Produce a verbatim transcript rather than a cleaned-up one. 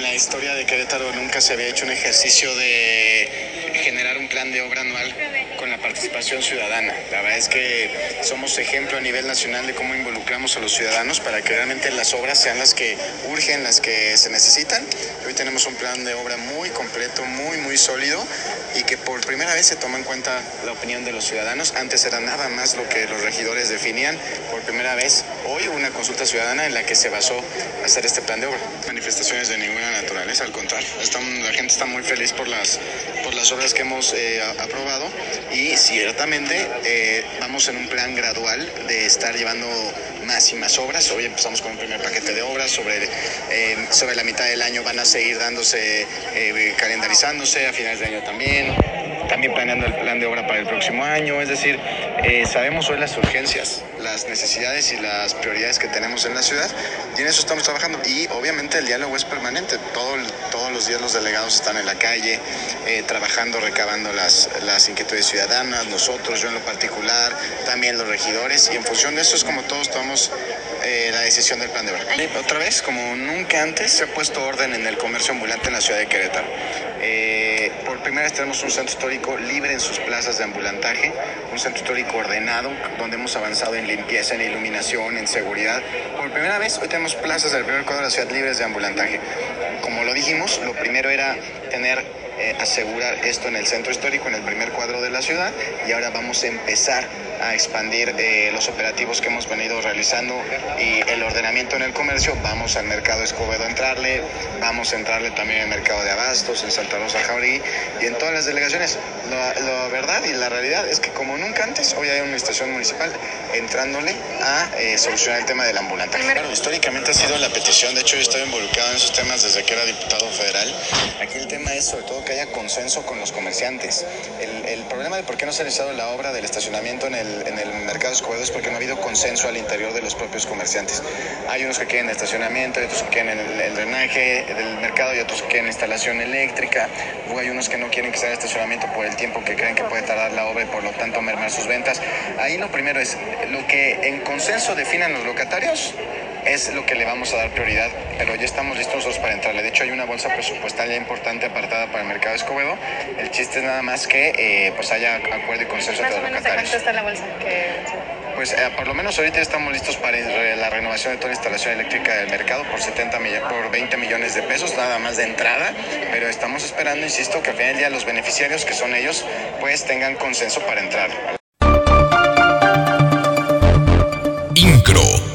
la historia de Querétaro nunca se había hecho un ejercicio de generar un plan de obra anual con la participación ciudadana. La verdad es que somos ejemplo a nivel nacional de cómo involucramos a los ciudadanos para que realmente las obras sean las que urgen, las que se necesitan. Hoy tenemos un plan de obra muy completo, muy, muy sólido y que por primera vez se toma en cuenta la opinión de los ciudadanos. Antes era nada más lo que los regidores definían. Por primera vez, hoy hubo una consulta ciudadana en la que se basó hacer este plan de obra. Manifestaciones de ninguna naturaleza, al contrario. Estamos, la gente está muy feliz por las, por las obras que hemos eh, aprobado y ciertamente eh, vamos en un plan gradual de estar llevando más y más obras. Hoy empezamos con un primer paquete de obras, sobre, eh, sobre la mitad del año van a seguir dándose, eh, calendarizándose, a finales de año también, también planeando el plan de obra para el próximo año. Es decir, eh, sabemos hoy las urgencias, las necesidades y las prioridades que tenemos en la ciudad y en eso estamos trabajando. Y obviamente el diálogo es permanente, Todo, todos los días los delegados están en la calle eh, trabajando, recabando las, las inquietudes ciudadanas, nosotros, yo en lo particular, también los regidores, y en función de eso es como todos tomamos eh, la decisión del plan de obra. Y otra vez, como nunca antes, se ha puesto orden en el comercio ambulante en la ciudad de Querétaro. Eh, por primera vez tenemos un centro histórico libre en sus plazas de ambulantaje, un centro histórico ordenado, donde hemos avanzado en limpieza, en iluminación, en seguridad. Por primera vez hoy tenemos plazas del primer cuadro de la ciudad libres de ambulantaje. Como lo dijimos, lo primero era tener, eh, asegurar esto en el centro histórico, en el primer cuadro de la ciudad, y ahora vamos a empezar a expandir eh, los operativos que hemos venido realizando y el ordenamiento en el comercio. Vamos al mercado Escobedo a entrarle, vamos a entrarle también en el mercado de Abastos, en Santa Rosa, Jauregui y en todas las delegaciones. La, la verdad y la realidad es que como nunca antes, hoy hay una administración municipal entrándole a eh, solucionar el tema del ambulante. Claro, históricamente ha sido la petición, de hecho yo estoy involucrado en esos temas desde que era diputado federal. Aquí el tema es sobre todo que haya consenso con los comerciantes. El, el problema de por qué no se ha realizado la obra del estacionamiento en el en el mercado Escobedo es porque no ha habido consenso al interior de los propios comerciantes. Hay unos que quieren estacionamiento, hay otros que quieren el, el drenaje del mercado y otros que quieren instalación eléctrica. Luego hay unos que no quieren que sea estacionamiento por el tiempo que creen que puede tardar la obra y por lo tanto mermar sus ventas. Ahí lo primero es lo que en consenso definan los locatarios, es lo que le vamos a dar prioridad, pero ya estamos listos nosotros para entrarle. De hecho, hay una bolsa presupuestal ya importante apartada para el mercado Escobedo. El chiste es nada más que eh, pues haya acuerdo y consenso entre los locatarios. ¿Cuánto está la bolsa? Que... Pues eh, por lo menos ahorita estamos listos para la renovación de toda la instalación eléctrica del mercado por, setenta millones, por veinte millones de pesos, nada más de entrada, pero estamos esperando, insisto, que al final del día los beneficiarios, que son ellos, pues tengan consenso para entrar. Incro.